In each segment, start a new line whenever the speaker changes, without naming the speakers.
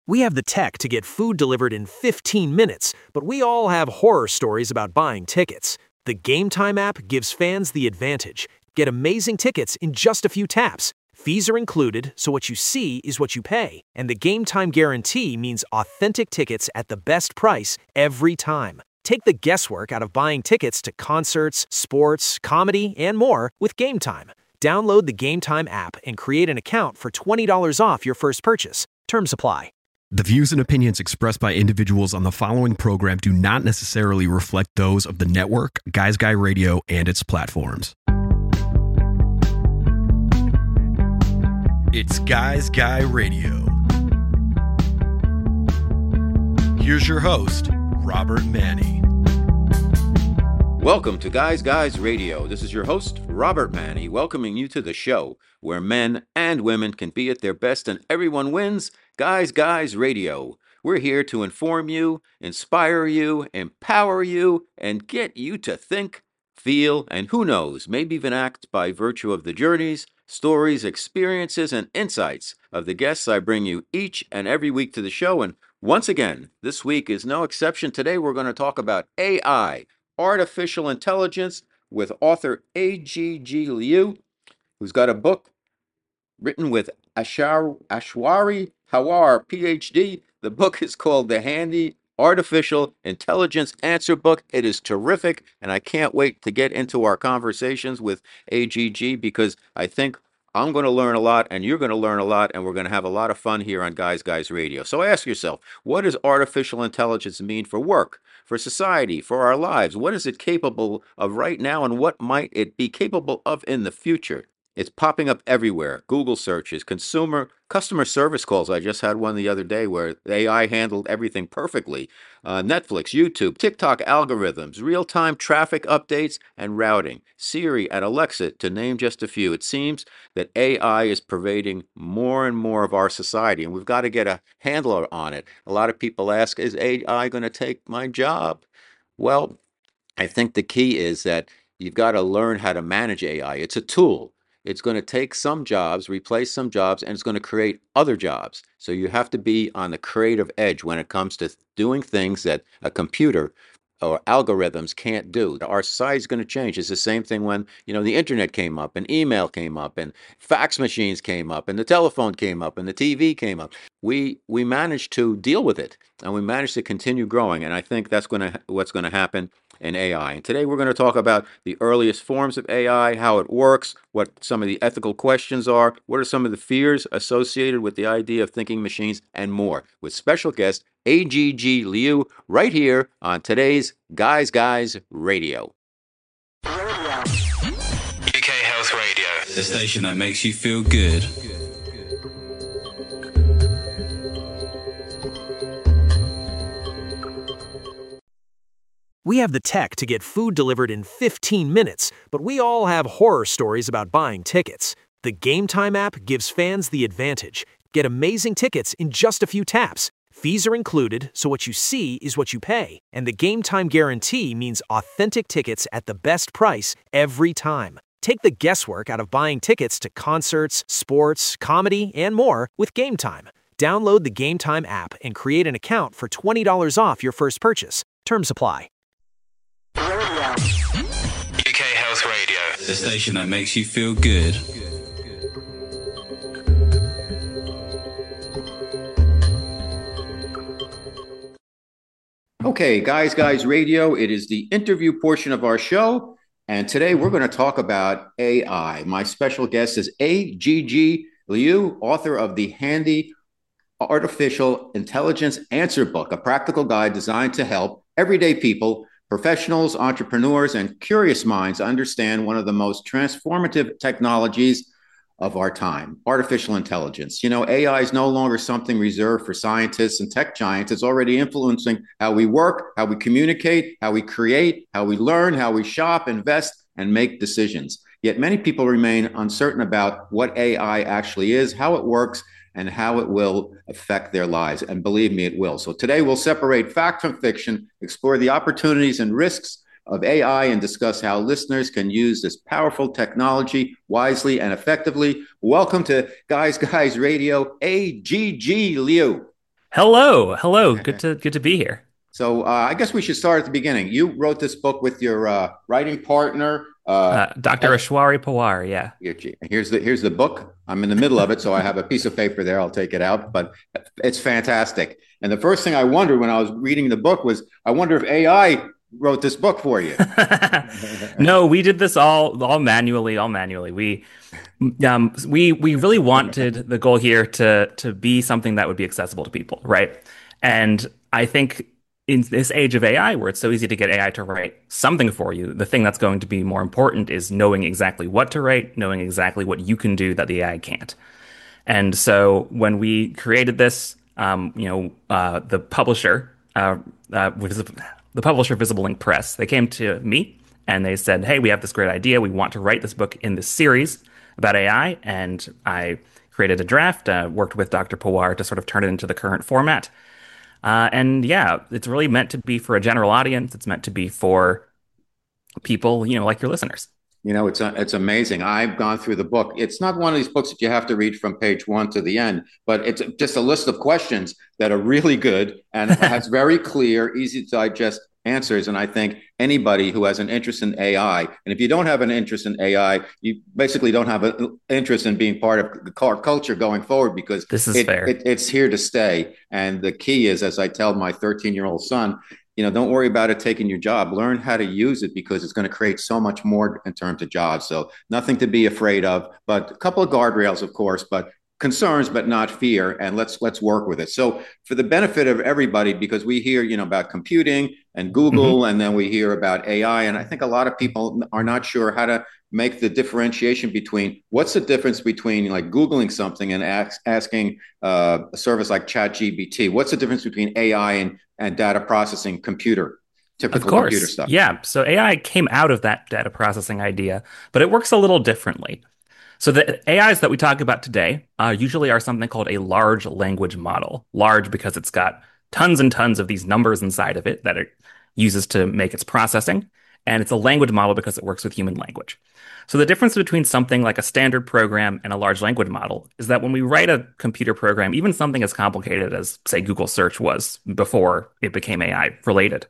We have the tech to get food delivered in 15 minutes, but we all have horror stories about buying tickets. The Game Time app gives fans the advantage. Get amazing tickets in just a few taps. Fees are included, so what you see is what you pay. And the Game Time guarantee means authentic tickets at the best price every time. Take the guesswork out of buying tickets to concerts, sports, comedy, and more with Game Time. Download the Game Time app and create an account for $20 off your first purchase. Terms apply.
The views and opinions expressed by individuals on the following program do not necessarily reflect those of the network, Guys Guy Radio, and its platforms. It's Guys Guy Radio. Here's your host, Robert Manni.
Welcome to Guys Radio. This is your host, Robert Manni, welcoming you to the show where men and women can be at their best and everyone wins. Guys Radio. We're here to inform you, inspire you, empower you, and get you to think, feel, and who knows, maybe even act by virtue of the journeys, stories, experiences, and insights of the guests I bring you each and every week to the show. And once again, this week is no exception. Today we're going to talk about AI, artificial intelligence, with author A.G.G. Liu, who's got a book written with Aishwarya Hawar, PhD. The book is called The Handy Artificial Intelligence Answer Book. It is terrific, and I can't wait to get into our conversations with AGG because I think I'm going to learn a lot, and you're going to learn a lot, and we're going to have a lot of fun here on Guys Radio. So ask yourself, what does artificial intelligence mean for work, for society, for our lives? What is it capable of right now, and what might it be capable of in the future? It's popping up everywhere. Google searches, customer service calls. I just had one the other day where AI handled everything perfectly. Netflix, YouTube, TikTok algorithms, real-time traffic updates and routing, Siri and Alexa, to name just a few. It seems that AI is pervading more and more of our society, and we've got to get a handle on it. A lot of people ask, is AI going to take my job? Well, I think the key is that you've got to learn how to manage AI. It's a tool. It's going to take some jobs, replace some jobs, and it's going to create other jobs. So you have to be on the creative edge when it comes to doing things that a computer or algorithms can't do. Our society is going to change. It's the same thing when, the internet came up and email came up and fax machines came up and the telephone came up and the TV came up. We managed to deal with it and we managed to continue growing. And I think that's what's going to happen in AI. And today we're going to talk about the earliest forms of AI, how it works, what some of the ethical questions are, what are some of the fears associated with the idea of thinking machines, and more, with special guest A.G.G. Liu right here on today's Guys Radio.
UK Health Radio, the station that makes you feel good.
We have the tech to get food delivered in 15 minutes, but we all have horror stories about buying tickets. The Game Time app gives fans the advantage. Get amazing tickets in just a few taps. Fees are included, so what you see is what you pay. And the Game Time guarantee means authentic tickets at the best price every time. Take the guesswork out of buying tickets to concerts, sports, comedy, and more with Game Time. Download the Game Time app and create an account for $20 off your first purchase. Terms apply.
UK Health Radio, the station that makes you feel good.
Okay, Guys Radio, it is the interview portion of our show, and today we're going to talk about AI. My special guest is A.G.G. Liu, author of the Handy Artificial Intelligence Answer Book, a practical guide designed to help everyday people, professionals, entrepreneurs, and curious minds understand one of the most transformative technologies of our time, artificial intelligence. AI is no longer something reserved for scientists and tech giants. It's already influencing how we work, how we communicate, how we create, how we learn, how we shop, invest, and make decisions. Yet many people remain uncertain about what AI actually is, how it works, and how it will affect their lives. And believe me, it will. So today we'll separate fact from fiction, explore the opportunities and risks of AI, and discuss how listeners can use this powerful technology wisely and effectively. Welcome to Guys Radio, A.G.G. Liu.
Hello, hello. Good to be here.
So I guess we should start at the beginning. You wrote this book with your writing partner.
Dr. Ashwari Pawar, yeah.
Here's the book. I'm in the middle of it, so I have a piece of paper there. I'll take it out, but it's fantastic. And the first thing I wondered when I was reading the book was, I wonder if AI wrote this book for you.
No, we did this all manually, all manually. We really wanted the goal here to be something that would be accessible to people, right? And I think in this age of AI, where it's so easy to get AI to write something for you, the thing that's going to be more important is knowing exactly what to write, knowing exactly what you can do that the AI can't. And so when we created this, the publisher, the publisher Visible Ink Press, they came to me and they said, "Hey, we have this great idea. We want to write this book in this series about AI." And I created a draft, worked with Dr. Pawar to sort of turn it into the current format. And yeah, it's really meant to be for a general audience. It's meant to be for people, like your listeners.
It's amazing. I've gone through the book. It's not one of these books that you have to read from page one to the end, but it's just a list of questions that are really good and has very clear, easy to digest answers. And I think anybody who has an interest in AI, and if you don't have an interest in AI, you basically don't have an interest in being part of the car culture going forward, because
This is fair.
it's here to stay. And the key is, as I tell my 13-year-old son, don't worry about it taking your job. Learn how to use it, because it's going to create so much more in terms of jobs. So nothing to be afraid of, but a couple of guardrails, of course, but concerns, but not fear. And let's work with it. So for the benefit of everybody, because we hear, about computing and Google, and then we hear about AI. And I think a lot of people are not sure how to make the differentiation between what's the difference between like Googling something and asking a service like ChatGPT. What's the difference between AI and data processing, typical computer stuff?
Yeah. So AI came out of that data processing idea, but it works a little differently. So the AIs that we talk about today usually are something called a large language model. Large because it's got tons and tons of these numbers inside of it that it uses to make its processing. And it's a language model because it works with human language. So the difference between something like a standard program and a large language model is that when we write a computer program, even something as complicated as, say, Google search was before it became AI related,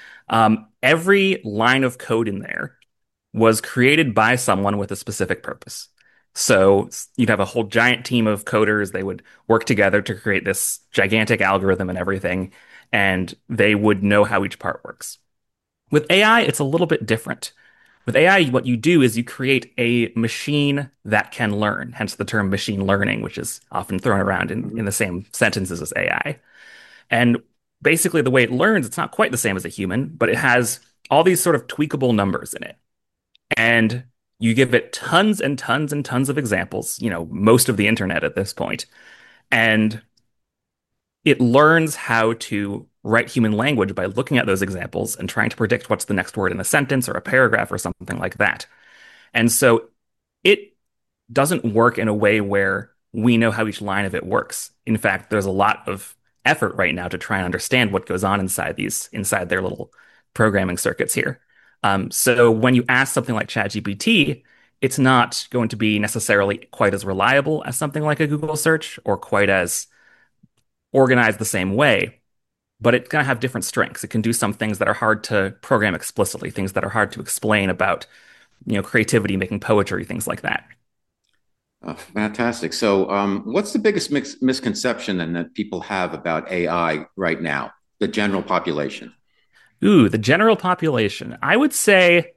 every line of code in there was created by someone with a specific purpose. So you'd have a whole giant team of coders. They would work together to create this gigantic algorithm and everything, and they would know how each part works. With AI, it's a little bit different. With AI, what you do is you create a machine that can learn, hence the term machine learning, which is often thrown around in the same sentences as AI. And basically, the way it learns, it's not quite the same as a human, but it has all these sort of tweakable numbers in it. And you give it tons and tons and tons of examples, most of the internet at this point, and it learns how to write human language by looking at those examples and trying to predict what's the next word in a sentence or a paragraph or something like that. And so it doesn't work in a way where we know how each line of it works. In fact, there's a lot of effort right now to try and understand what goes on inside their little programming circuits here. So when you ask something like ChatGPT, it's not going to be necessarily quite as reliable as something like a Google search or quite as organized the same way, but it's going to have different strengths. It can do some things that are hard to program explicitly, things that are hard to explain about, creativity, making poetry, things like that.
Fantastic. So what's the biggest misconception then that people have about AI right now, the general population?
Ooh, the general population. I would say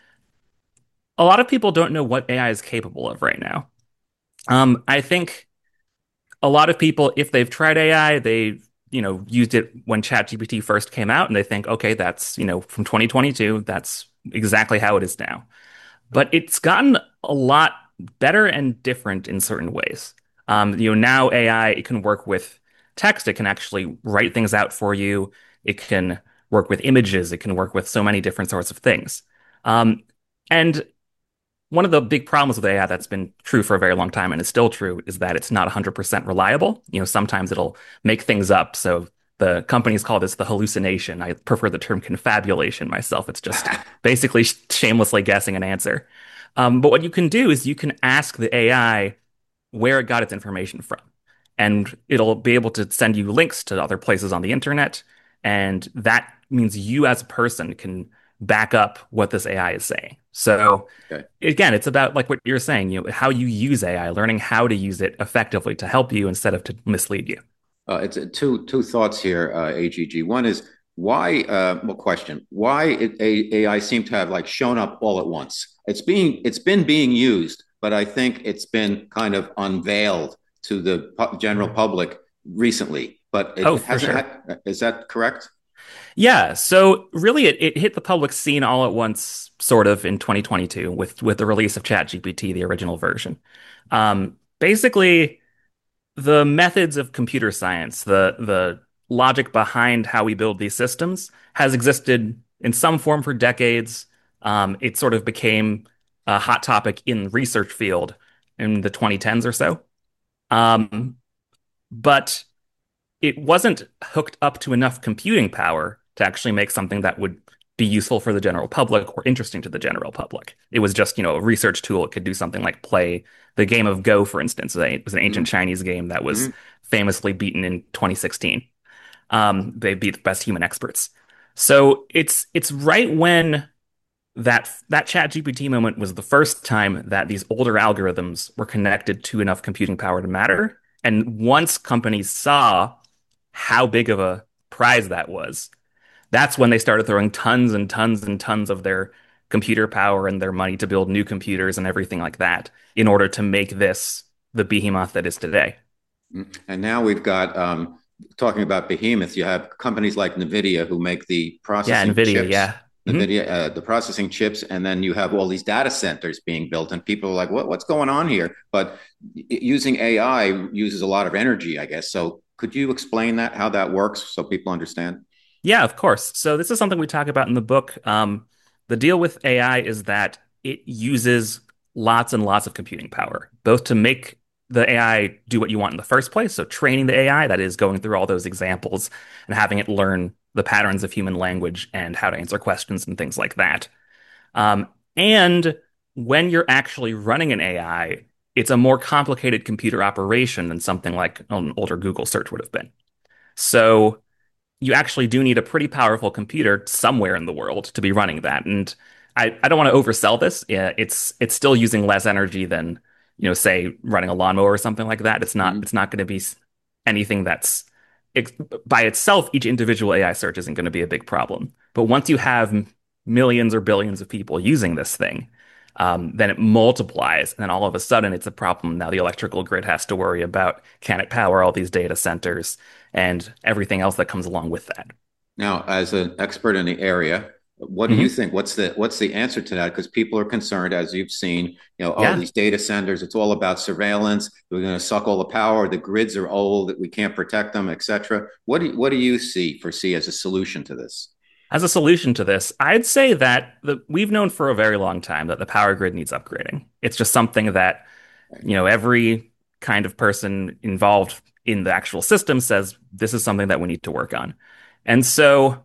a lot of people don't know what AI is capable of right now. I think a lot of people, if they've tried AI, they used it when ChatGPT first came out, and they think, okay, that's from 2022, that's exactly how it is now. But it's gotten a lot better and different in certain ways. Now AI, it can work with text. It can actually write things out for you. It can work with images. It can work with so many different sorts of things. And one of the big problems with AI that's been true for a very long time and is still true is that it's not 100% reliable. Sometimes it'll make things up. So the companies call this the hallucination. I prefer the term confabulation myself. It's just basically shamelessly guessing an answer. But what you can do is you can ask the AI where it got its information from. and it'll be able to send you links to other places on the internet. And that means you as a person can back up what this AI is saying. So
Okay.
again, it's about like what you're saying, how you use AI, learning how to use it effectively to help you instead of to mislead you.
It's two thoughts here, AGG. One is why, well, question, why AI seem to have like shown up all at once? It's been being used, but I think it's been kind of unveiled to the general public recently, but
Oh,
it
for
hasn't
sure.
had, is that correct?
Yeah, so really it hit the public scene all at once, sort of in 2022 with the release of ChatGPT, the original version. Basically, the methods of computer science, the logic behind how we build these systems, has existed in some form for decades. It sort of became a hot topic in the research field in the 2010s or so. Um, but it wasn't hooked up to enough computing power to actually make something that would be useful for the general public or interesting to the general public. It was just, a research tool. It could do something like play the game of Go, for instance. It was an ancient
Mm-hmm.
Chinese game that was
Mm-hmm.
famously beaten in 2016. They beat the best human experts. So it's right when that ChatGPT moment was the first time that these older algorithms were connected to enough computing power to matter. And once companies saw how big of a prize that was, that's when they started throwing tons and tons and tons of their computer power and their money to build new computers and everything like that in order to make this the behemoth that is today.
And now we've got talking about behemoths. You have companies like NVIDIA who make the
Yeah,
processing
NVIDIA,
chips.
yeah. Mhm.
NVIDIA, the processing chips, and then you have all these data centers being built, and people are like, what's going on here?" But using AI uses a lot of energy, I guess. So could you explain that, how that works, so people understand?
Yeah, of course. So this is something we talk about in the book. The deal with AI is that it uses lots and lots of computing power, both to make the AI do what you want in the first place. So training the AI, that is going through all those examples and having it learn the patterns of human language and how to answer questions and things like that. Um, and when you're actually running an AI, it's a more complicated computer operation than something like an older Google search would have been. So you actually do need a pretty powerful computer somewhere in the world to be running that. And I don't want to oversell this. Yeah, it's still using less energy than, say running a lawnmower or something like that.
Mm-hmm.
It's not going to be anything that's ex by itself, each individual AI search isn't going to be a big problem. But once you have millions or billions of people using this thing, then it multiplies, and then all of a sudden it's a problem. Now the electrical grid has to worry about, can it power all these data centers and everything else that comes along with that.
Now, as an expert in the area, what do you
Hmm.
think? What's the answer to that? Because people are concerned, as you've seen, oh,
Yeah.
these data centers, it's all about surveillance. We're going to suck all the power. The grids are old, that we can't protect them, etc. What do you foresee as a solution to this?
As a solution to this, I'd say that we've known for a very long time that the power grid needs upgrading. It's just something that, every kind of person involved in the actual system says this is something that we need to work on. And so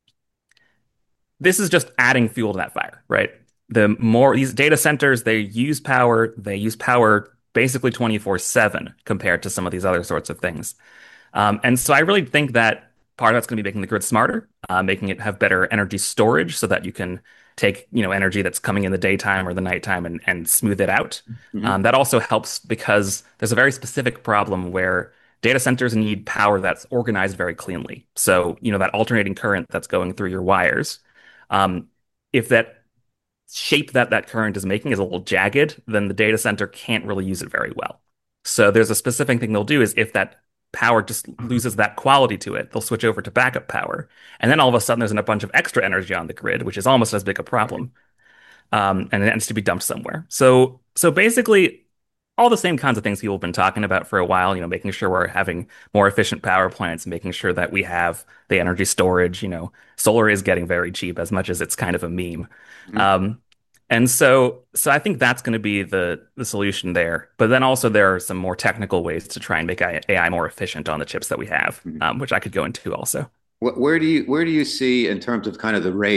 this is just adding fuel to that fire, right? The more these data centers, they use power basically 24/7 compared to some of these other sorts of things. And so I really think that part of that's going to be making the grid smarter, making it have better energy storage so that you can take, energy that's coming in the daytime or the nighttime and smooth it out.
Mm-hmm.
That also helps because there's a very specific problem where data centers need power that's organized very cleanly. So, that alternating current that's going through your wires, um, if that shape that current is making is a little jagged, then the data center can't really use it very well. So there's a specific thing they'll do is if that power just loses that quality to it, they'll switch over to backup power. And then all of a sudden there's a bunch of extra energy on the grid, which is almost as big a problem. And it needs to be dumped somewhere. So basically all the same kinds of things people have been talking about for a while, making sure we're having more efficient power plants, making sure that we have the energy storage, solar is getting very cheap as much as it's kind of a meme.
Mm-hmm.
And so I think that's going to be the solution there. But then also there are some more technical ways to try and make AI more efficient on the chips that we have,
Mm-hmm.
which I could go into also.
Where do you see in terms of kind of the race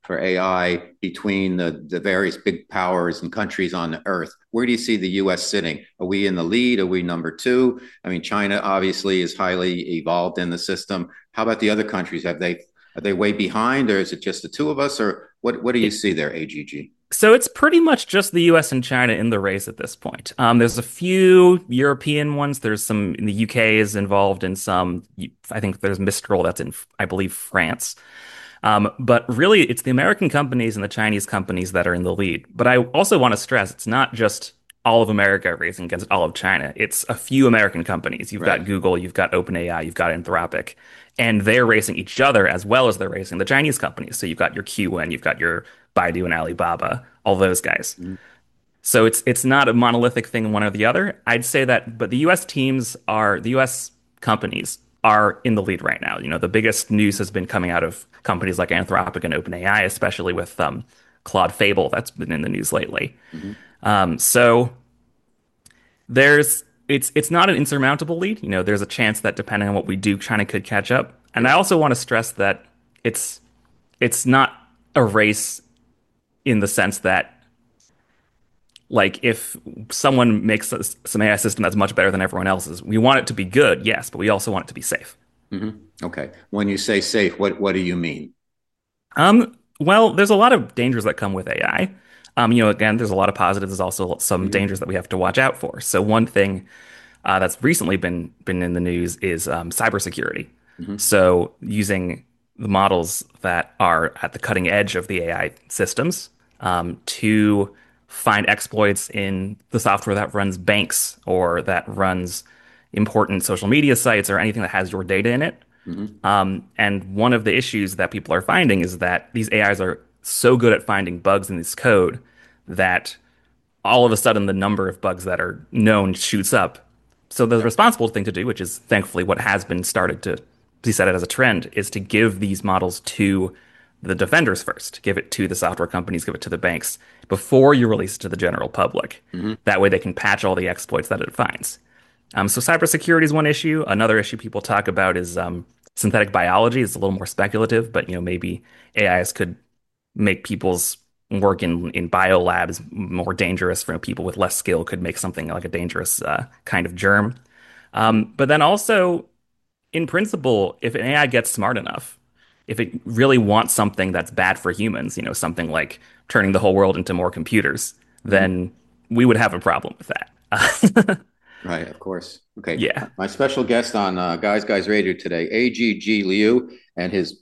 for AI between the various big powers and countries on the earth. Where do you see the U.S. sitting? Are we in the lead? Are we number two? I mean, China obviously is highly evolved in the system. How about the other countries? Are they way behind, or is it just the two of us, or what do you see there, AGG?
So it's pretty much just the US and China in the race at this point. There's a few European ones. There's some in the UK is involved in some. I think there's Mistral that's in, I believe, France. But really, it's the American companies and the Chinese companies that are in the lead. But I also want to stress it's not just all of America racing against all of China. It's a few American companies. You've got Google, you've got OpenAI, you've got Anthropic, and they're racing each other as well as they're racing the Chinese companies. So you've got your QN, you've got your Baidu and Alibaba, all those guys. So it's not a monolithic thing one or the other. I'd say that, but the US companies are in the lead right now. You know, the biggest news has been coming out of companies like Anthropic and OpenAI, especially with Claude Fable that's been in the news lately. So it's not an insurmountable lead. You know, there's a chance that depending on what we do, China could catch up. And I also want to stress that it's not a race in the sense that, like, if someone makes some AI system that's much better than everyone else's, we want it to be good, yes, but we also want it to be safe.
Okay. When you say safe, what do you mean?
Well, there's a lot of dangers that come with AI. You know, again, there's a lot of positives. There's also some dangers that we have to watch out for. So one thing that's recently been in the news is cybersecurity. So using the models that are at the cutting edge of the AI systems to find exploits in the software that runs banks or that runs important social media sites or anything that has your data in it. And one of the issues that people are finding is that these AIs are so good at finding bugs in this code that all of a sudden the number of bugs that are known shoots up. So the responsible thing to do, which is thankfully what has been started to be set as a trend, is to give these models to the defenders first. Give it to the software companies, give it to the banks before you release it to the general public. That way they can patch all the exploits that it finds. So cybersecurity is one issue. Another issue people talk about is synthetic biology. It's a little more speculative, but you know, maybe AIs could make people's work in biolabs more dangerous for people with less skill, could make something like a dangerous kind of germ. But then also, in principle, if an AI gets smart enough, if it really wants something that's bad for humans, you know, something like turning the whole world into more computers, then we would have a problem with that.
Right, of course. Okay.
Yeah.
My special guest on Guys Radio today, AGG Liu, and his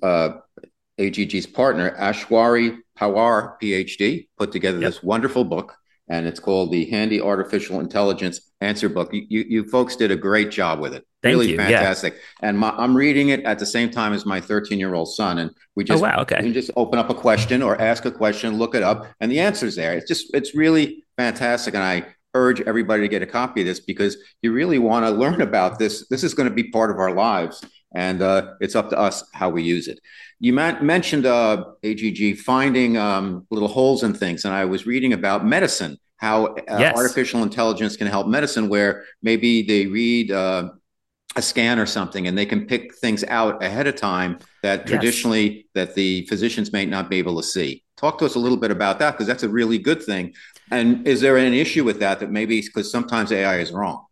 AGG's partner, Ashwari Pawar, PhD, put together this wonderful book, and it's called the Handy Artificial Intelligence Answer Book. You folks did a great job with it.
Thank
really
you.
Fantastic. Yeah. And I'm reading it at the same time as my 13-year-old son, and we just
we can
just open up a question or ask a question, look it up, and the answer's there. It's really fantastic, and I urge everybody to get a copy of this because you really want to learn about this. This is going to be part of our lives, and it's up to us how we use it. You mentioned AGG finding little holes in things, and I was reading about medicine, how artificial intelligence can help medicine, where maybe they read a scan or something, and they can pick things out ahead of time that traditionally that the physicians may not be able to see. Talk to us a little bit about that, because that's a really good thing. And is there an issue with that maybe because sometimes AI is wrong?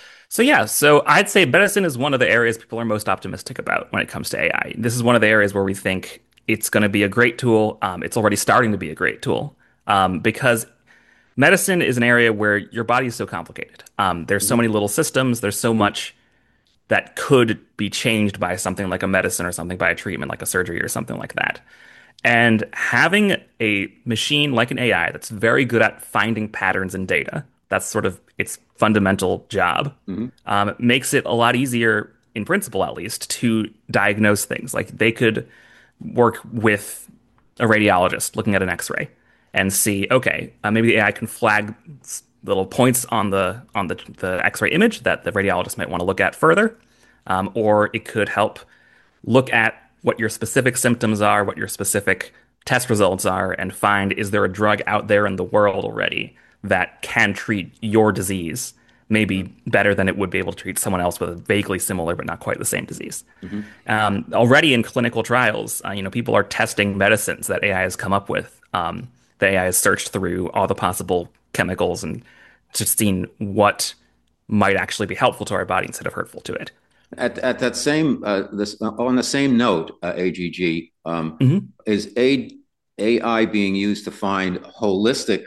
So I'd say medicine is one of the areas people are most optimistic about when it comes to AI. This is one of the areas where we think it's going to be a great tool. It's already starting to be a great tool because medicine is an area where your body is so complicated. There's so many little systems. There's so much that could be changed by something like a medicine or something by a treatment like a surgery or something like that. And having a machine like an AI that's very good at finding patterns in data, that's sort of its fundamental job, makes it a lot easier, in principle at least, to diagnose things. Like they could work with a radiologist looking at an X-ray and see, okay, maybe the AI can flag little points on the X-ray image that the radiologist might want to look at further, or it could help look at what your specific symptoms are, what your specific test results are, and find, is there a drug out there in the world already that can treat your disease maybe better than it would be able to treat someone else with a vaguely similar but not quite the same disease. Already in clinical trials, people are testing medicines that AI has come up with. The AI has searched through all the possible chemicals and just seen what might actually be helpful to our body instead of hurtful to it.
At that same on the same note, AGG, is AI being used to find holistic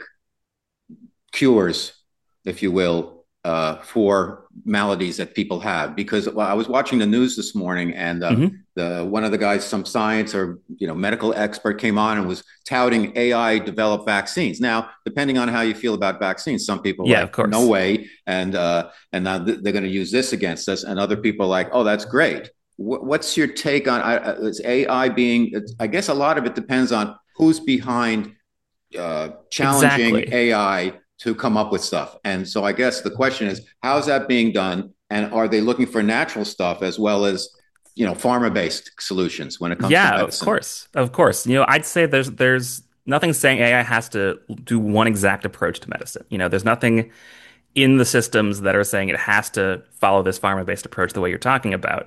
cures, if you will, for maladies that people have? Because I was watching the news this morning, and one of the guys, some science or medical expert, came on and was touting AI developed vaccines. Now, depending on how you feel about vaccines, some people are like, no way, and now they're going to use this against us, and other people are like, oh, that's great. What's your take on is AI being? I guess a lot of it depends on who's behind challenging AI to come up with stuff. And so I guess the question is, how's that being done? And are they looking for natural stuff as well as, pharma-based solutions when it comes to medicine?
Of course. I'd say there's nothing saying AI has to do one exact approach to medicine. There's nothing in the systems that are saying it has to follow this pharma-based approach the way you're talking about.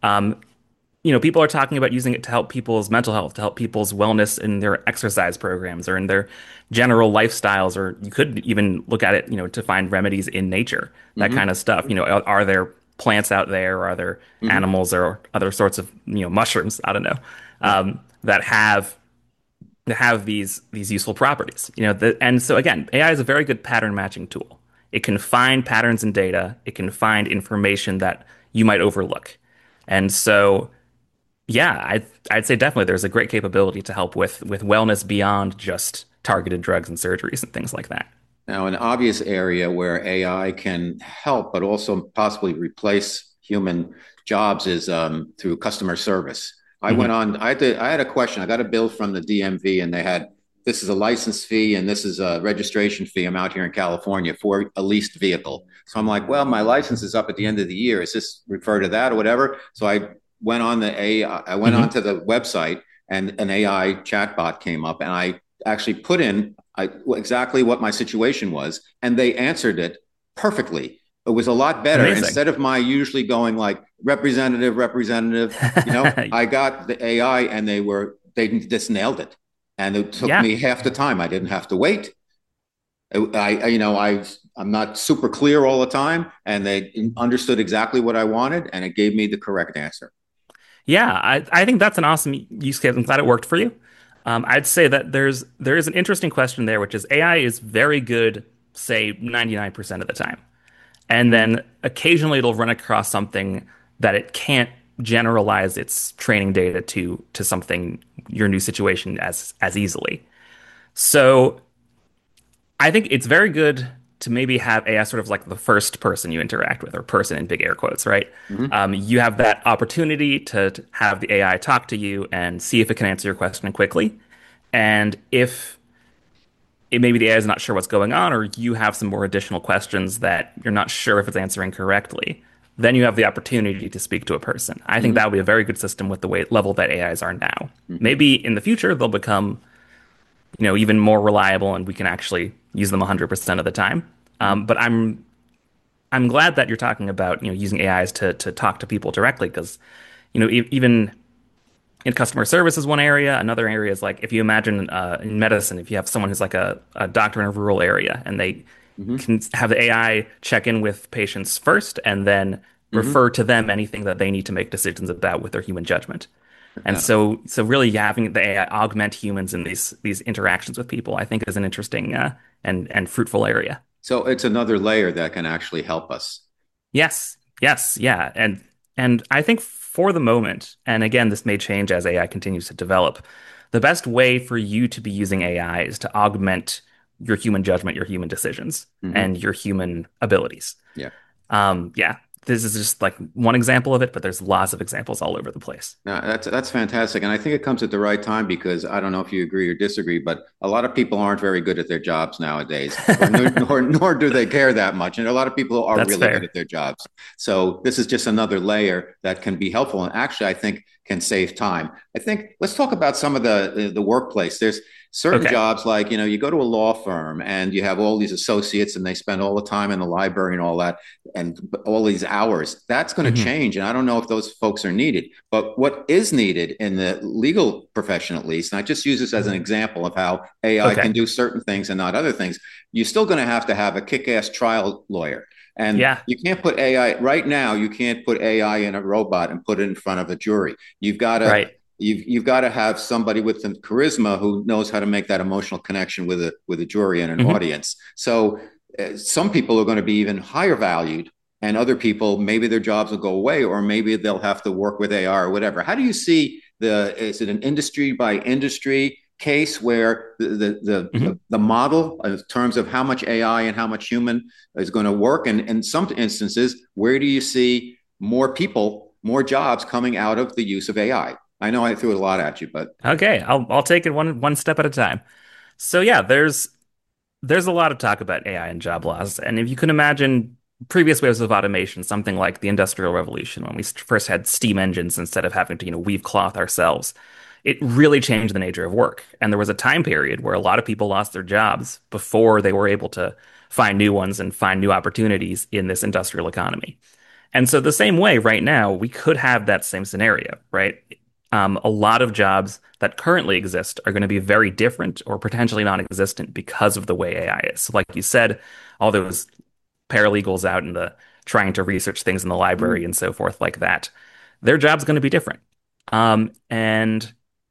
People are talking about using it to help people's mental health, to help people's wellness in their exercise programs or in their general lifestyles, or you could even look at it, to find remedies in nature, that kind of stuff. Are there plants out there, or are there animals or other sorts of, mushrooms, I don't know, that have these useful properties, and so again, AI is a very good pattern matching tool. It can find patterns in data. It can find information that you might overlook. And so, yeah, I'd say definitely there's a great capability to help with wellness beyond just targeted drugs and surgeries and things like that.
Now, an obvious area where AI can help, but also possibly replace human jobs is through customer service. I had a question. I got a bill from the DMV, and they had, this is a license fee and this is a registration fee. I'm out here in California for a leased vehicle. So I'm like, well, my license is up at the end of the year. Is this refer to that or whatever? So I went on the AI. I went onto the website, and an AI chatbot came up, and I actually put in exactly what my situation was, and they answered it perfectly. It was a lot better. Amazing. Instead of my usually going like representative, I got the AI, and they just nailed it, and it took me half the time. I didn't have to wait. I'm not super clear all the time, and they understood exactly what I wanted, and it gave me the correct answer.
Yeah, I think that's an awesome use case. I'm glad it worked for you. I'd say that there is an interesting question there, which is AI is very good, say 99% of the time. And then occasionally it'll run across something that it can't generalize its training data to something, your new situation, as easily. So I think it's very good to maybe have AI sort of like the first person you interact with, or person in big air quotes, right? You have that opportunity to have the AI talk to you and see if it can answer your question quickly. And if maybe the AI is not sure what's going on, or you have some more additional questions that you're not sure if it's answering correctly, then you have the opportunity to speak to a person. I think that would be a very good system with the level that AIs are now. Maybe in the future they'll become even more reliable, and we can actually use them 100% of the time. But I'm glad that you're talking about using AIs to talk to people directly, because even in customer service is one area. Another area is like, if you imagine in medicine, if you have someone who's like a doctor in a rural area, and they can have the AI check in with patients first, and then refer to them anything that they need to make decisions about with their human judgment. And so really having the AI augment humans in these interactions with people, I think, is an interesting and fruitful area.
So it's another layer that can actually help us.
Yes, yeah. And I think for the moment, and again, this may change as AI continues to develop, the best way for you to be using AI is to augment your human judgment, your human decisions, and your human abilities. Yeah. This is just like one example of it, but there's lots of examples all over the place.
No, that's fantastic. And I think it comes at the right time, because I don't know if you agree or disagree, but a lot of people aren't very good at their jobs nowadays, nor do they care that much. And a lot of people are really good at their jobs. So this is just another layer that can be helpful, and actually I think can save time. I think let's talk about some of the workplace. There's Certain
Okay.
jobs, like, you go to a law firm and you have all these associates and they spend all the time in the library and all that and all these hours. That's going to
Hmm.
change. And I don't know if those folks are needed. But what is needed in the legal profession, at least, and I just use this as an example of how AI can
Okay.
do certain things and not other things, you're still going to have a kick ass trial lawyer. And
Yeah.
you can't put AI right now, you can't put AI in a robot and put it in front of a jury. You've got to
Right.
you've got to have somebody with some charisma who knows how to make that emotional connection with a jury and an
Hmm.
audience. So some people are going to be even higher valued, and other people maybe their jobs will go away, or maybe they'll have to work with AI or whatever. How do you see is it an industry by industry case where
Hmm.
the model in terms of how much AI and how much human is going to work, and in some instances, where do you see more people, more jobs coming out of the use of AI? I know I threw a lot at you, but
Okay. I'll take it one step at a time. So yeah, there's a lot of talk about AI and job loss, and if you can imagine previous waves of automation, something like the Industrial Revolution, when we first had steam engines instead of having to, weave cloth ourselves, it really changed the nature of work. And there was a time period where a lot of people lost their jobs before they were able to find new ones and find new opportunities in this industrial economy. And so the same way right now, we could have that same scenario, right? A lot of jobs that currently exist are going to be very different or potentially non-existent because of the way AI is. So like you said, all those paralegals out in the trying to research things in the library and so forth like that, their job's going to be different. And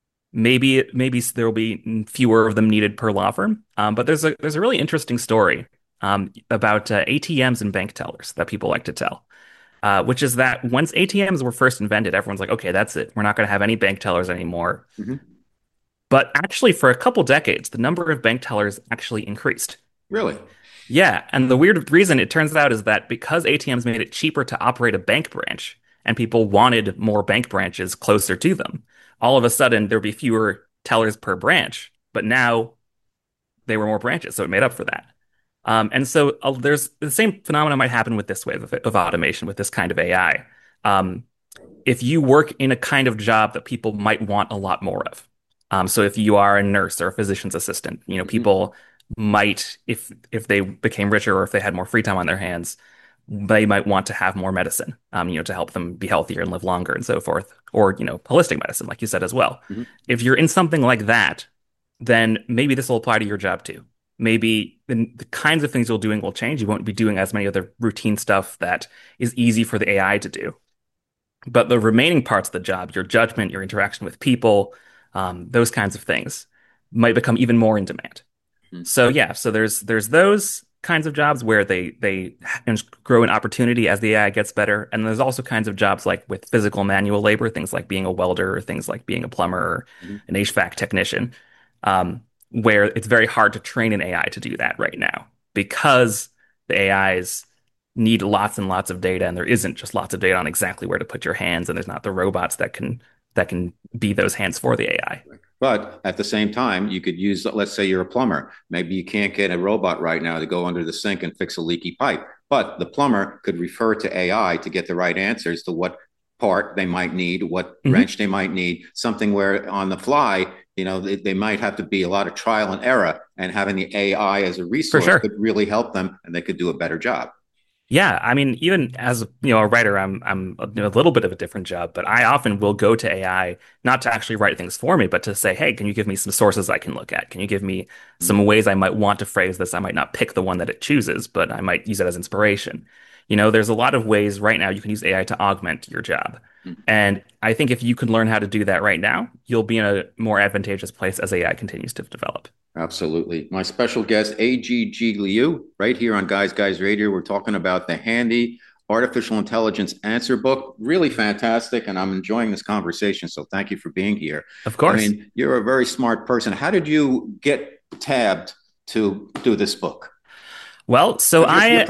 maybe there will be fewer of them needed per law firm. But there's a really interesting story about ATMs and bank tellers that people like to tell, which is that once ATMs were first invented, everyone's like, okay, that's it. We're not going to have any bank tellers anymore.
mm-hmm.
But actually, for a couple decades, the number of bank tellers actually increased.
Really?
Yeah, and the weird reason it turns out is that because ATMs made it cheaper to operate a bank branch and people wanted more bank branches closer to them, all of a sudden there'd be fewer tellers per branch, but now they were more branches, so it made up for that. And so there's the same phenomenon might happen with this wave of automation, with this kind of AI. Um, if you work in a kind of job that people might want a lot more of. So if you are a nurse or a physician's assistant,
Mm-hmm.
people might, if they became richer or if they had more free time on their hands, they might want to have more medicine, to help them be healthier and live longer and so forth. Or, holistic medicine, like you said as well.
Mm-hmm.
If you're in something like that, then maybe this will apply to your job too. Maybe the kinds of things you're doing will change. You won't be doing as many other routine stuff that is easy for the AI to do. But the remaining parts of the job, your judgment, your interaction with people, those kinds of things might become even more in demand. So yeah, so there's those kinds of jobs where they grow in opportunity as the AI gets better, and there's also kinds of jobs like with physical manual labor, things like being a welder, or things like being a plumber or
Mm-hmm.
an HVAC technician, where it's very hard to train an AI to do that right now because the AIs need lots and lots of data, and there isn't just lots of data on exactly where to put your hands, and there's not the robots that can be those hands for the AI.
But at the same time, you could use, let's say you're a plumber. Maybe you can't get a robot right now to go under the sink and fix a leaky pipe, but the plumber could refer to AI to get the right answers to what part they might need, what
Hmm.
wrench they might need, something where on the fly, they might have to be a lot of trial and error, and having the AI as a
For
resource could
sure.
really help them and they could do a better job.
Yeah, I mean, even as a writer, I'm a little bit of a different job, but I often will go to AI not to actually write things for me, but to say, hey, can you give me some sources I can look at? Can you give me some ways I might want to phrase this? I might not pick the one that it chooses, but I might use it as inspiration. There's a lot of ways right now you can use AI to augment your job. And I think if you can learn how to do that right now, you'll be in a more advantageous place as AI continues to develop.
Absolutely. My special guest, AGG Liu, right here on Guys Radio. We're talking about the handy artificial intelligence answer book. Really fantastic. And I'm enjoying this conversation. So thank you for being here.
Of
I
course.
mean, you're a very smart person. How did you get tabbed to do this book?
Well, so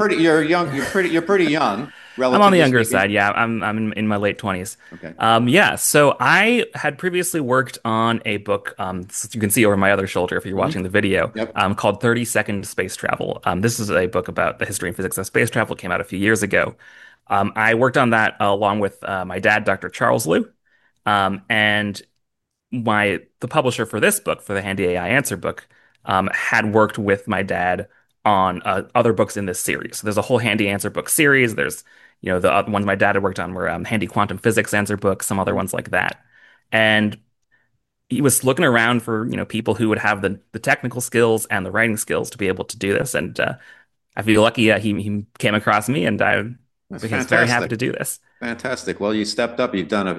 You're pretty young,
I'm on the
relatively
younger
speaking.
side. Yeah, I'm in my late 20s.
Okay.
Yeah, so I had previously worked on a book, so you can see over my other shoulder if you're
Mhm.
watching the video,
Yep.
called 30-Second Space Travel. This is a book about the history and physics of space travel. It came out a few years ago. I worked on that along with my dad, Dr. Charles Liu. And the publisher for this book, for the Handy AI Answer book, had worked with my dad on other books in this series. So there's a whole Handy Answer book series. There's, the ones my dad had worked on were Handy Quantum Physics Answer book, some other ones like that. And he was looking around for, people who would have the technical skills and the writing skills to be able to do this. And I feel lucky he came across me, and I
That's
was very happy
fantastic.
to do this.
Fantastic. Well, you stepped up. You've done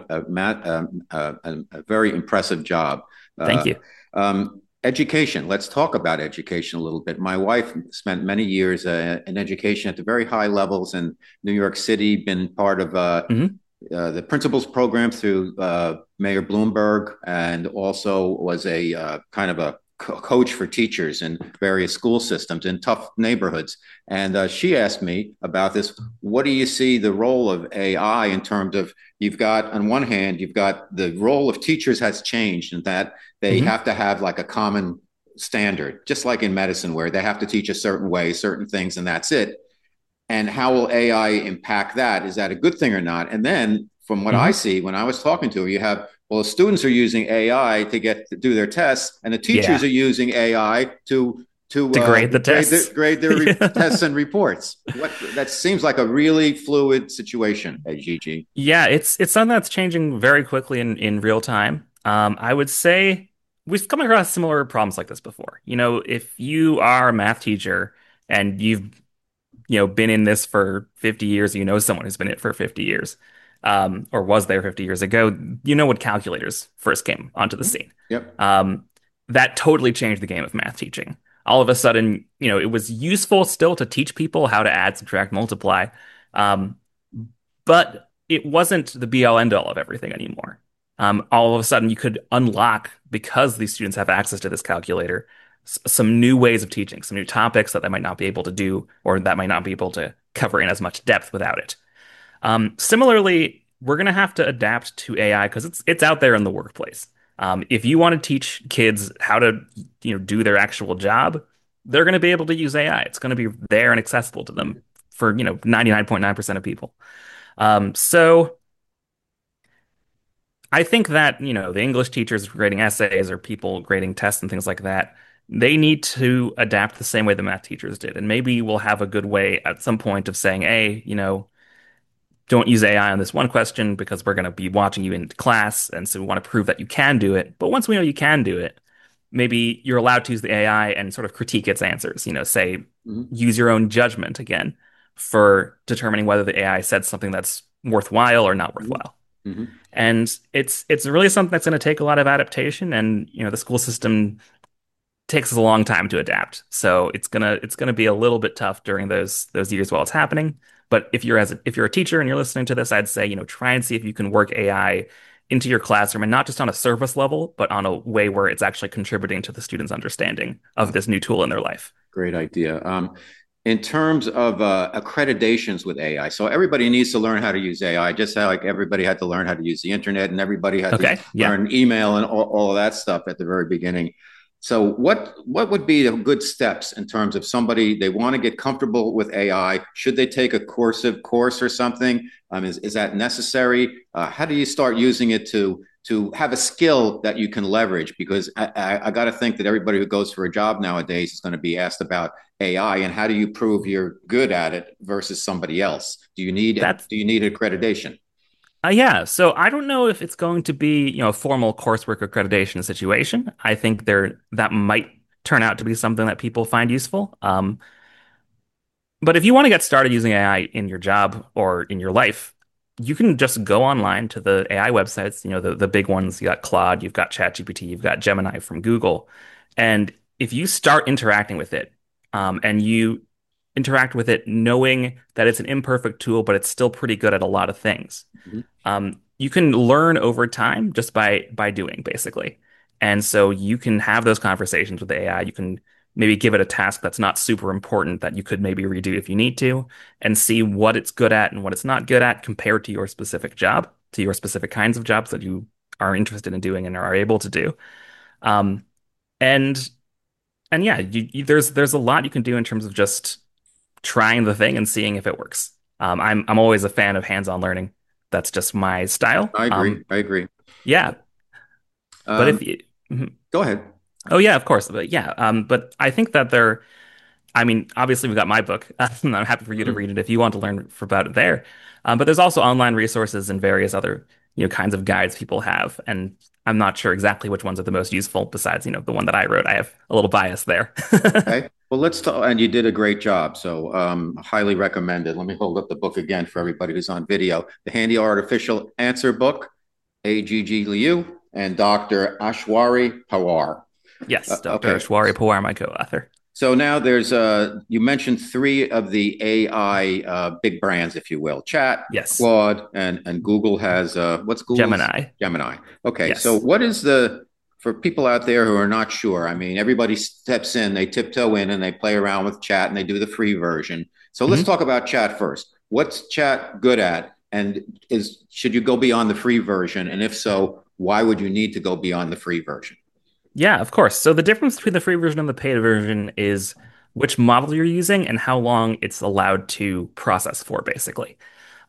a very impressive job.
Thank
Uh,
you.
Education. Let's talk about education a little bit. My wife spent many years in education at the very high levels in New York City, been part of
Hmm.
the principals program through Mayor Bloomberg, and also was a kind of a coach for teachers in various school systems in tough neighborhoods. And she asked me about this. What do you see the role of AI in terms of, you've got, on one hand, you've got the role of teachers has changed in that they
Hmm.
have to have like a common standard, just like in medicine, where they have to teach a certain way, certain things, and that's it. And how will AI impact that? Is that a good thing or not? And then from what I
Hmm.
see, when I was talking to her, you have, well, the students are using AI to do their tests, and the teachers
Yeah,
are using AI to
to grade the tests.
grade their tests and reports. What, that seems like a really fluid situation at Gigi.
Yeah, it's something that's changing very quickly in real time. I would say we've come across similar problems like this before. If you are a math teacher and you've been in this for 50 years, someone who's been in it for 50 years, or was there 50 years ago, when calculators first came onto the
Mm-hmm.
scene.
Yep.
That totally changed the game of math teaching. All of a sudden, it was useful still to teach people how to add, subtract, multiply. Um, but it wasn't the be all end all of everything anymore. All of a sudden, you could unlock, because these students have access to this calculator, some new ways of teaching, some new topics that they might not be able to do, or that might not be able to cover in as much depth without it. Similarly, we're going to have to adapt to AI because it's out there in the workplace. If you want to teach kids how to do their actual job, they're going to be able to use AI. It's going to be there and accessible to them for 99.9% of people. So I think that, the English teachers grading essays or people grading tests and things like that, they need to adapt the same way the math teachers did. And maybe we'll have a good way at some point of saying, hey, don't use AI on this one question because we're going to be watching you in class. And so we want to prove that you can do it. But once we know you can do it, maybe you're allowed to use the AI and sort of critique its answers, say,
Mm-hmm.
use your own judgment again for determining whether the AI said something that's worthwhile or not worthwhile.
Mm-hmm.
And it's really something that's going to take a lot of adaptation, and the school system takes us a long time to adapt. So it's gonna be a little bit tough during those years while it's happening. But if you're a teacher and you're listening to this, I'd say, try and see if you can work AI into your classroom, and not just on a surface level, but on a way where it's actually contributing to the students' understanding of this new tool in their life.
Great idea. In terms of accreditations with AI, so everybody needs to learn how to use AI, just like everybody had to learn how to use the internet, and everybody had to
Okay. Yeah.
learn email and all of that stuff at the very beginning. So, what would be the good steps in terms of somebody, they want to get comfortable with AI? Should they take a course or something? Is that necessary? How do you start using it to have a skill that you can leverage? Because I got to think that everybody who goes for a job nowadays is going to be asked about AI, and how do you prove you're good at it versus somebody else?
That's
Do you need accreditation?
Yeah, so I don't know if it's going to be, a formal coursework accreditation situation. I think that might turn out to be something that people find useful. But if you want to get started using AI in your job or in your life, you can just go online to the AI websites, the big ones. You got Claude, you've got ChatGPT, you've got Gemini from Google. And if you start interacting with it, and you interact with it knowing that it's an imperfect tool, but it's still pretty good at a lot of things,
Mhm.
you can learn over time just by doing, basically. And so you can have those conversations with the AI. You can maybe give it a task that's not super important that you could maybe redo if you need to, and see what it's good at and what it's not good at compared to your specific job, to your specific kinds of jobs that you are interested in doing and are able to do. Um, and and yeah, there's a lot you can do in terms of just trying the thing and seeing if it works. I'm always a fan of hands-on learning. That's just my style.
I agree. I agree.
Yeah. But
Um,
if you, mhm.
Go ahead.
Oh yeah, of course. But yeah, but I think that they're I mean, obviously, we've got my book, and I'm happy for you to
Mhm.
read it if you want to learn about it there. But there's also online resources and various other, kinds of guides people have, and I'm not sure exactly which ones are the most useful. Besides, the one that I wrote, I have a little bias there.
Okay. Well, let's talk. And you did a great job. So, highly recommended. Let me hold up the book again for everybody who's on video. The Handy Artificial Answer Book, A.G.G. Liu and Dr. Ashwari Pawar.
Yes, Dr.
Okay.
Ashwari Pawar, my co-author.
So now there's you mentioned three of the AI big brands, if you will, Chat,
Yes,
Claude, and Google has what's Google's
Gemini.
Gemini. Okay, so
Yes.
what is the for people out there who are not sure? I mean, everybody steps in, they tiptoe in, and they play around with Chat, and they do the free version. So let's
Mhm.
talk about Chat first. What's Chat good at, and is should you go beyond the free version? And if so, why would you need to go beyond the free version?
Yeah, of course. So the difference between the free version and the paid version is which model you're using and how long it's allowed to process for, basically.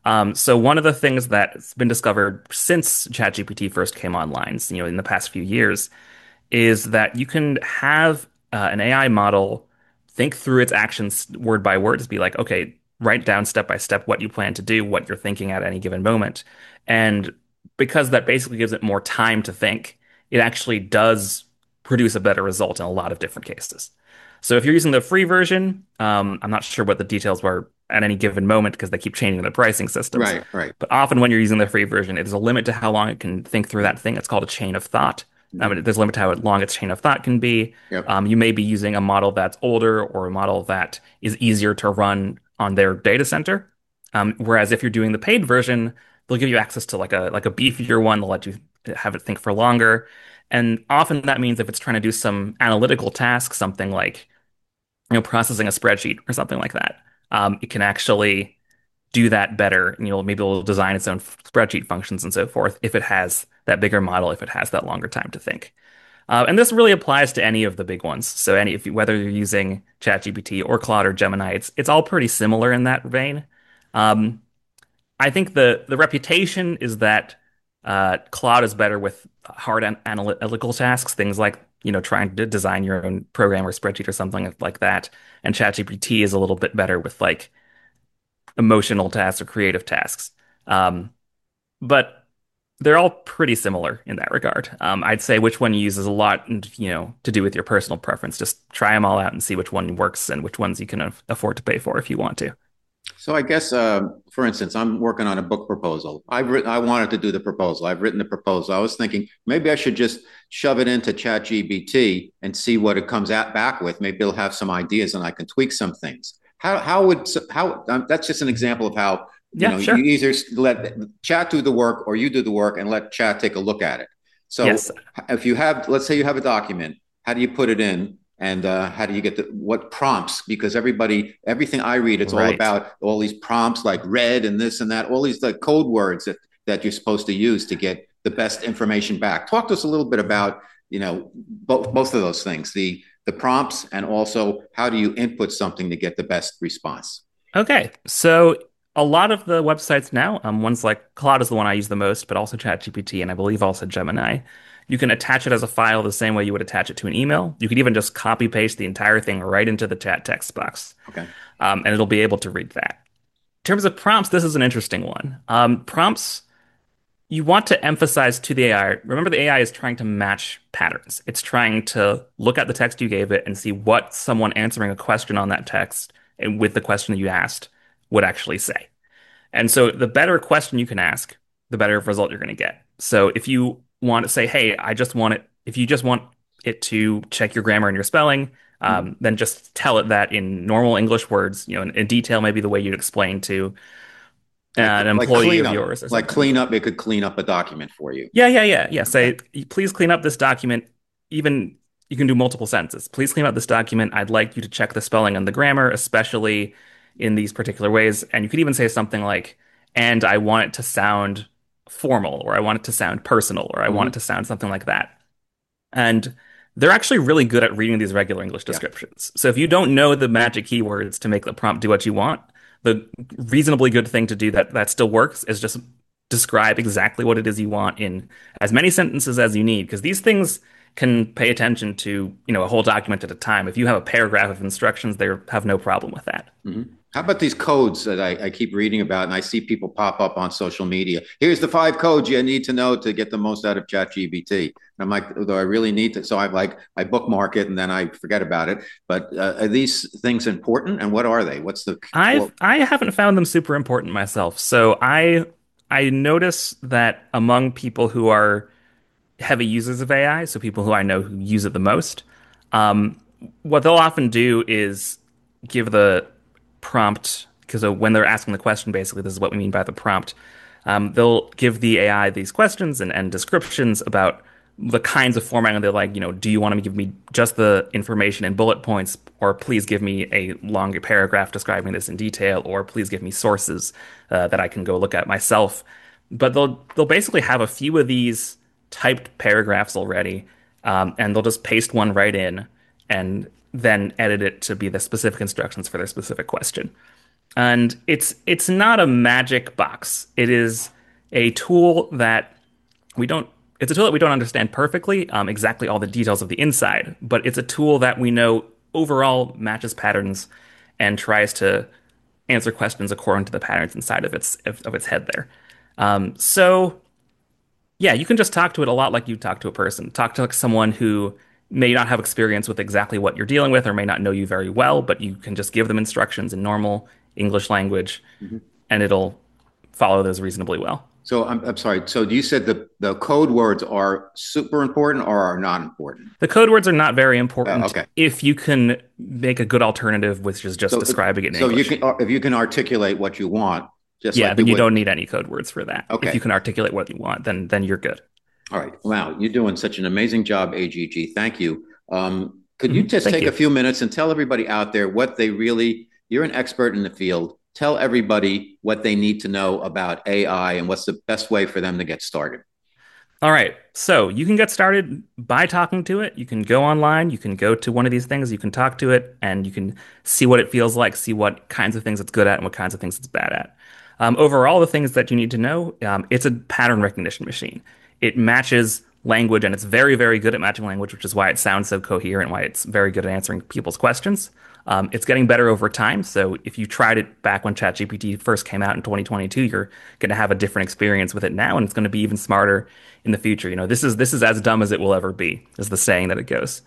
So one of the things that's been discovered since ChatGPT first came online, in the past few years, is that you can have an AI model think through its actions word by word, just be like, okay, write down step by step what you plan to do, what you're thinking at any given moment. And because that basically gives it more time to think, it actually does produce a better result in a lot of different cases. So if you're using the free version, I'm not sure what the details were at any given moment because they keep changing the pricing systems.
Right, right.
But often when you're using the free version, there's a limit to how long it can think through that thing. It's called a chain of thought. I
Mhm.
mean, there's a limit to how long its chain of thought can be.
Yep.
You may be using a model that's older or a model that is easier to run on their data center. Whereas if you're doing the paid version, they'll give you access to like a beefier one. They'll let you have it think for longer. And often that means if it's trying to do some analytical task, something like processing a spreadsheet or something like that, it can actually do that better. And maybe it'll design its own spreadsheet functions and so forth if it has that bigger model, if it has that longer time to think. And this really applies to any of the big ones. So whether you're using ChatGPT or Claude or Gemini, it's all pretty similar in that vein. Um, I think the reputation is that Claude is better with hard analytical tasks, things like trying to design your own program or spreadsheet or something like that. And ChatGPT is a little bit better with like emotional tasks or creative tasks. Um, but they're all pretty similar in that regard. I'd say which one you use is a lot, to do with your personal preference. Just try them all out and see which one works and which ones you can afford to pay for if you want to.
So I guess, for instance, I'm working on a book proposal. I wanted to do the proposal. I've written the proposal. I was thinking maybe I should just shove it into ChatGPT and see what it comes out back with. Maybe it'll have some ideas and I can tweak some things. How that's just an example of how
Yeah,
you
sure.
either let Chat do the work or you do the work and let Chat take a look at it.
Yes.
So if you have, let's say you have a document, how do you put it in? And how do you get the what prompts? Because everything I read, it's all
Right.
about all these prompts like red and this and that, all these like code words that you're supposed to use to get the best information back. Talk to us a little bit about both of those things, the prompts and also how do you input something to get the best response.
Okay. So a lot of the websites now, ones like Claude is the one I use the most, but also ChatGPT and I believe also Gemini. You can attach it as a file the same way you would attach it to an email. You could even just copy paste the entire thing right into the chat text box,
Okay.
and it'll be able to read that. In terms of prompts, this is an interesting one. Prompts, you want to emphasize to the AI. Remember, the AI is trying to match patterns. It's trying to look at the text you gave it and see what someone answering a question on that text and with the question that you asked would actually say. And so the better question you can ask, the better result you're going to get. So if you want to say, hey, if you just want it to check your grammar and your spelling,
Mhm.
then just tell it that in normal English words, in detail, maybe the way you'd explain to an
Like
employee of yours or something.
clean up. It could clean up a document for you.
Yeah.
Okay.
Say, please clean up this document. Even you can do multiple sentences. Please clean up this document. I'd like you to check the spelling and the grammar, especially in these particular ways. And you could even say something like, and I want it to sound formal, or I want it to sound personal, or I want it
Hmm.
to sound something like that. And they're actually really good at reading these regular English
Yeah.
descriptions. So if you don't know the magic keywords to make the prompt do what you want, the reasonably good thing to do that still works is just describe exactly what it is you want in as many sentences as you need, because these things can pay attention to, a whole document at a time. If you have a paragraph of instructions, they have no problem with that.
Mm-hmm. How about these codes that I keep reading about and I see people pop up on social media? Here's the 5 codes you need to know to get the most out of ChatGPT. And I'm like, do I really need to? So I bookmark it and then I forget about it. But are these things important? And what are they? What's the?
I haven't found them super important myself. So I notice that among people who are heavy users of AI, so people who I know who use it the most, um, what they'll often do is give the prompt, because when they're asking the question, basically, this is what we mean by the prompt. They'll give the AI these questions and descriptions about the kinds of formatting they like. Do you want to give me just the information in bullet points, or please give me a longer paragraph describing this in detail, or please give me sources that I can go look at myself. But they'll basically have a few of these typed paragraphs already, and they'll just paste one right in and then edit it to be the specific instructions for their specific question. And it's not a magic box. It is a tool that we don't it's a tool that we don't understand perfectly, exactly all the details of the inside, but it's a tool that we know overall matches patterns and tries to answer questions according to the patterns inside of its head there. So yeah, you can just talk to it a lot like you talk to a person. Talk to like someone who may not have experience with exactly what you're dealing with or may not know you very well, but you can just give them instructions in normal English language, and it'll follow those reasonably well.
So I'm sorry. So you said the code words are super important or are not important?
The code words are not very important
Okay.
if you can make a good alternative, which is just describing it in
So
English.
if you can articulate what you want, just
Yeah,
like
then you
would.
don't need any code words for that.
Okay.
If you can articulate what you want, then you're good.
All right. Wow, you're doing such an amazing job, AGG. Thank you. Could you just
Thank
take
you.
a few minutes and tell everybody out there what they really, you're an expert in the field. Tell everybody what they need to know about AI and what's the best way for them to get started.
All right. So you can get started by talking to it. You can go online, you can go to one of these things, you can talk to it, and you can see what it feels like, see what kinds of things it's good at and what kinds of things it's bad at. Overall, the things that you need to know, it's a pattern recognition machine. It matches language, and it's very, very good at matching language, which is why it sounds so coherent, why it's very good at answering people's questions. It's getting better over time. So if you tried it back when ChatGPT first came out in 2022, you're going to have a different experience with it now, and it's going to be even smarter in the future. This is as dumb as it will ever be, is the saying that it goes.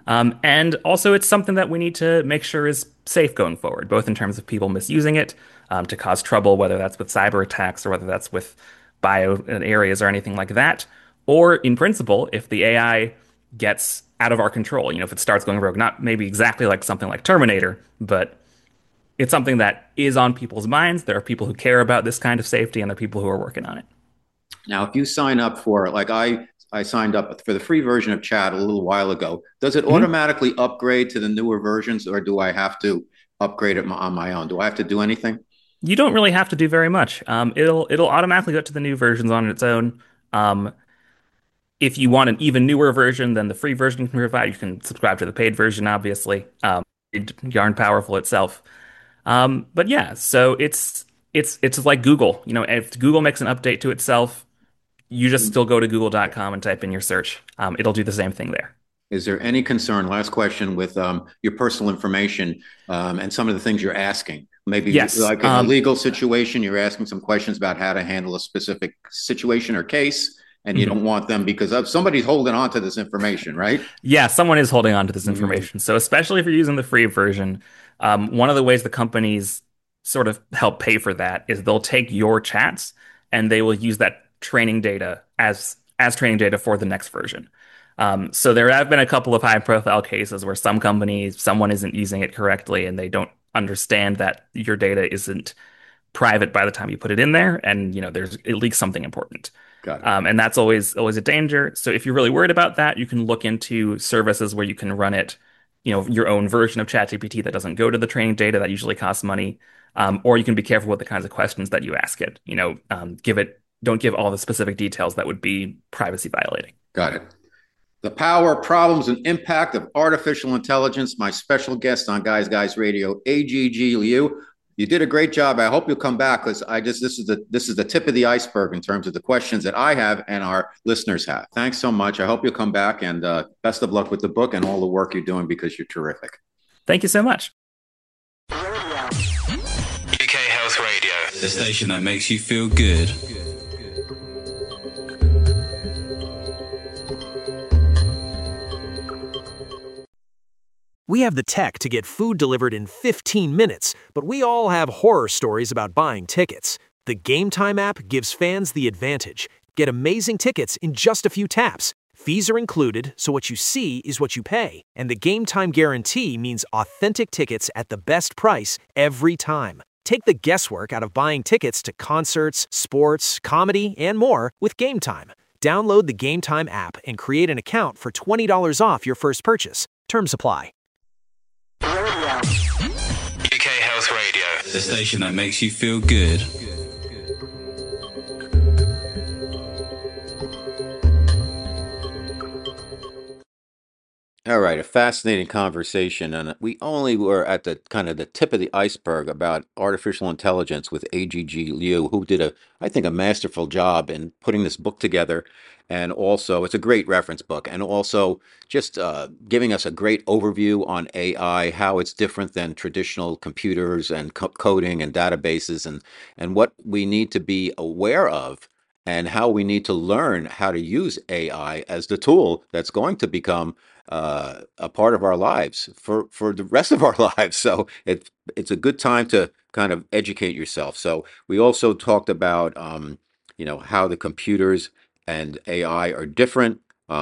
And also, it's something that we need to make sure is safe going forward, both in terms of people misusing it to cause trouble, whether that's with cyber attacks or whether that's with bio areas or anything like that, or in principle, if the AI gets out of our control, if it starts going rogue, not maybe exactly like something like Terminator, but it's something that is on people's minds. There are people who care about this kind of safety, and there are people who are working on it.
Now, if you sign up for, like I signed up for the free version of Chat a little while ago, does it automatically upgrade to the newer versions, or do I have to upgrade it on my own? Do I have to do anything?
You don't really have to do very much. It'll automatically go to the new versions on its own. If you want an even newer version than the free version you can provide, you can subscribe to the paid version, obviously. Yarn powerful itself. But yeah, so it's like Google. If Google makes an update to itself, you just still go to google.com and type in your search. It'll do the same thing there.
Is there any concern, last question, with your personal information and some of the things you're asking? Maybe
Yes.
like in a legal situation, you're asking some questions about how to handle a specific situation or case, and you don't want them because somebody's holding on to this information, right?
Yeah, someone is holding on to this information. So especially if you're using the free version, one of the ways the companies sort of help pay for that is they'll take your chats and they will use that training data as training data for the next version. So there have been a couple of high profile cases where someone isn't using it correctly and they don't understand that your data isn't private by the time you put it in there, and it leaks something important.
Got it.
And that's always a danger. So if you're really worried about that, you can look into services where you can run it, your own version of ChatGPT that doesn't go to the training data that usually costs money. Or you can be careful with the kinds of questions that you ask it. Don't give all the specific details that would be privacy violating.
Got it. The power, problems, and impact of artificial intelligence. My special guest on Guys Radio, AGG Liu. You did a great job. I hope you'll come back because this is the tip of the iceberg in terms of the questions that I have and our listeners have. Thanks so much. I hope you'll come back, and best of luck with the book and all the work you're doing because you're terrific.
Thank you so much.
UK Health Radio, the station that makes you feel good.
We have the tech to get food delivered in 15 minutes, but we all have horror stories about buying tickets. The Game Time app gives fans the advantage. Get amazing tickets in just a few taps. Fees are included, so what you see is what you pay. And the Game Time guarantee means authentic tickets at the best price every time. Take the guesswork out of buying tickets to concerts, sports, comedy, and more with Game Time. Download the Game Time app and create an account for $20 off your first purchase. Terms apply.
UK Health Radio, the station that makes you feel good.
All right, a fascinating conversation, and we only were at the kind of the tip of the iceberg about artificial intelligence with AGG Liu, who did I think, a masterful job in putting this book together, and also it's a great reference book, and also just giving us a great overview on AI, how it's different than traditional computers and coding and databases, and what we need to be aware of, and how we need to learn how to use AI as the tool that's going to become a part of our lives for the rest of our lives. So it's a good time to kind of educate yourself. So we also talked about how the computers and AI are different.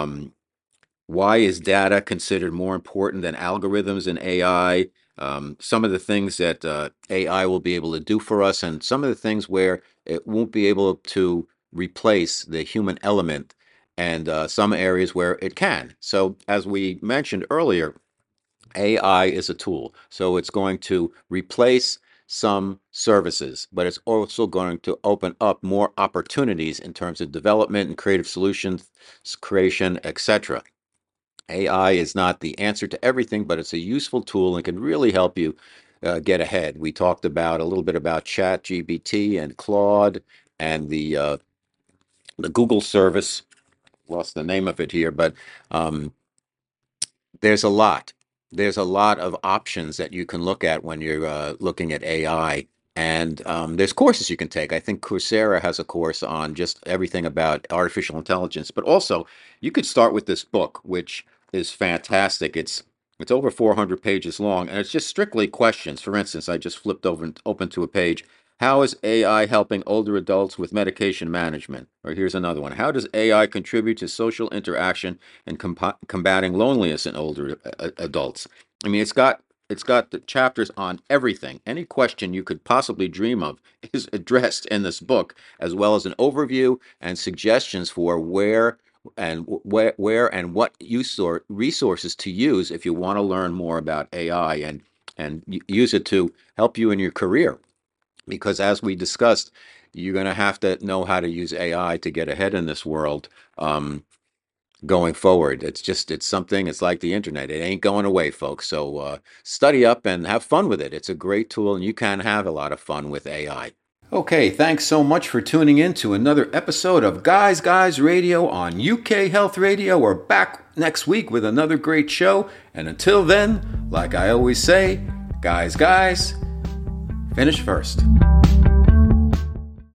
Why is data considered more important than algorithms in AI? Some of the things that AI will be able to do for us, and some of the things where it won't be able to replace the human element, and some areas where it can. So, as we mentioned earlier, AI is a tool. So, it's going to replace some services, but it's also going to open up more opportunities in terms of development and creative solutions, creation, etc. AI is not the answer to everything, but it's a useful tool and can really help you get ahead. We talked about a little bit about ChatGPT and Claude and the Google service. Lost the name of it here, but there's a lot. There's a lot of options that you can look at when you're looking at AI. And there's courses you can take. I think Coursera has a course on just everything about artificial intelligence. But also, you could start with this book, which is fantastic. It's over 400 pages long, and it's just strictly questions. For instance, I just flipped over and opened to a page. How is AI helping older adults with medication management? Or here's another one. How does AI contribute to social interaction and combating loneliness in older adults? I mean, it's got the chapters on everything. Any question you could possibly dream of is addressed in this book, as well as an overview and suggestions for where and what resources to use if you want to learn more about AI and use it to help you in your career. Because as we discussed, you're going to have to know how to use AI to get ahead in this world going forward. It's something, it's like the internet. It ain't going away, folks. So study up and have fun with it. It's a great tool, and you can have a lot of fun with AI. Okay, thanks so much for tuning in to another episode of Guys Radio on UK Health Radio. We're back next week with another great show. And until then, like I always say, guys, finish first.